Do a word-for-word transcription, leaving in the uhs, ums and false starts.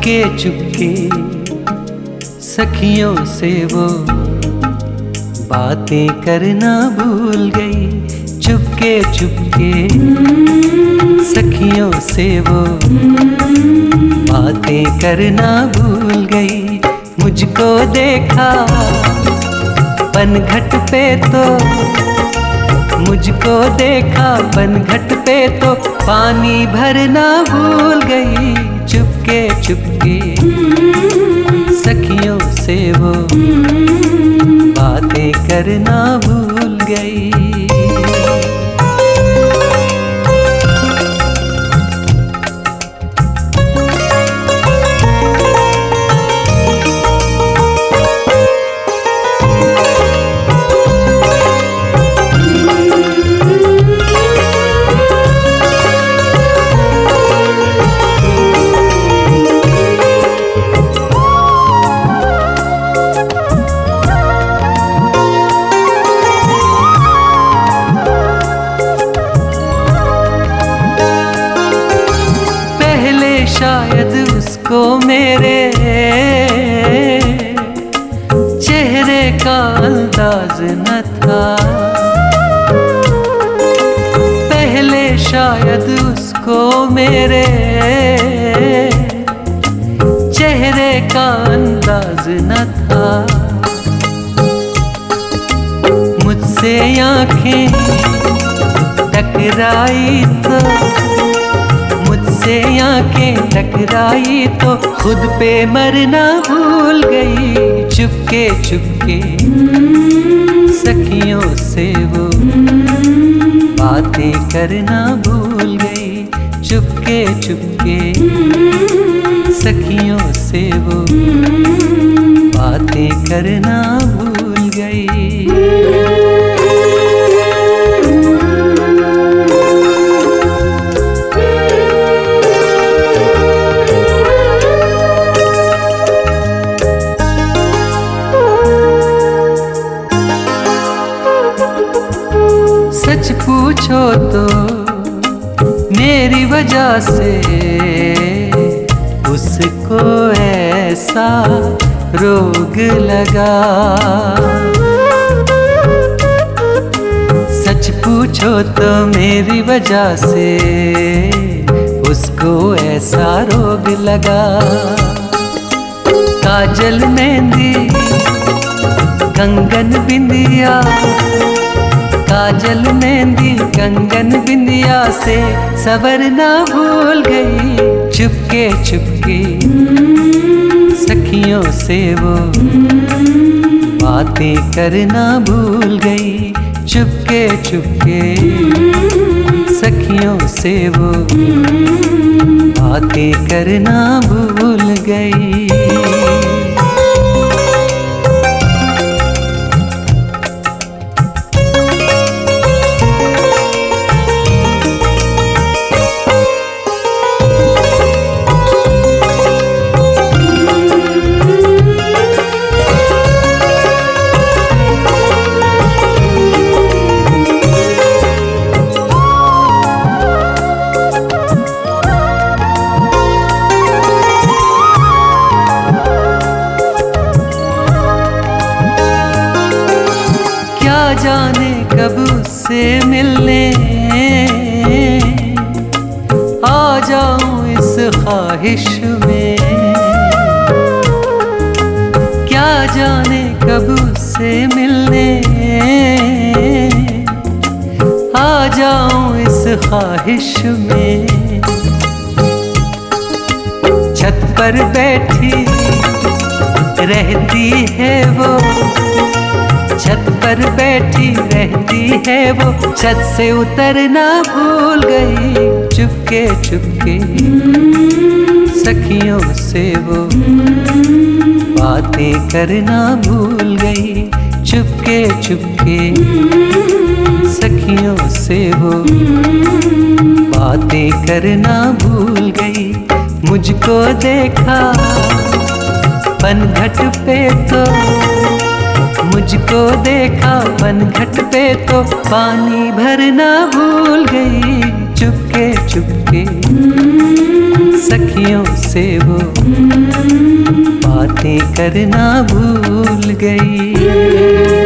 चुपके चुपके सखियों से वो बातें करना भूल गई। चुपके चुपके सखियों से वो बातें करना भूल गई। मुझको देखा पनघट पे तो मुझको देखा पनघट पे तो पानी भरना भूल गई। चुपके चुपके सखियों से वो बातें करना भूल गई। शायद उसको मेरे चेहरे का अंदाज न था। पहले शायद उसको मेरे चेहरे का अंदाज न था। मुझसे आंखें टकराई तो मुझसे आंखें टकराई तो खुद पे मरना भूल गई। चुपके चुपके सखियों से वो बातें करना भूल गई। चुपके चुपके सखियों से वो बातें करना भूल गई। सच पूछो तो मेरी वजह से उसको ऐसा रोग लगा। सच पूछो तो मेरी वजह से उसको ऐसा रोग लगा। काजल मेहंदी कंगन बिंदिया काजल मेहंदी कंगन बिंदिया से सवरना भूल गई। चुपके चुपके सखियों से वो बातें करना भूल गई। चुपके चुपके सखियों से वो बातें करना भूल गई। जाने कब उससे मिलने आ जाऊं इस ख्वाहिश में। क्या जाने कब उससे मिलने आ जाऊं इस ख्वाहिश में। छत पर बैठी रहती है वो छत पर बैठी रहती है वो छत से उतरना भूल गई। चुपके चुपके सखियों से वो बातें करना भूल गई। चुपके चुपके सखियों से वो बातें करना भूल गई। मुझको देखा पनघट पे तो मुझको देखा पनघट पे तो पानी भरना भूल गई। चुपके चुपके सखियों से वो बातें करना भूल गई।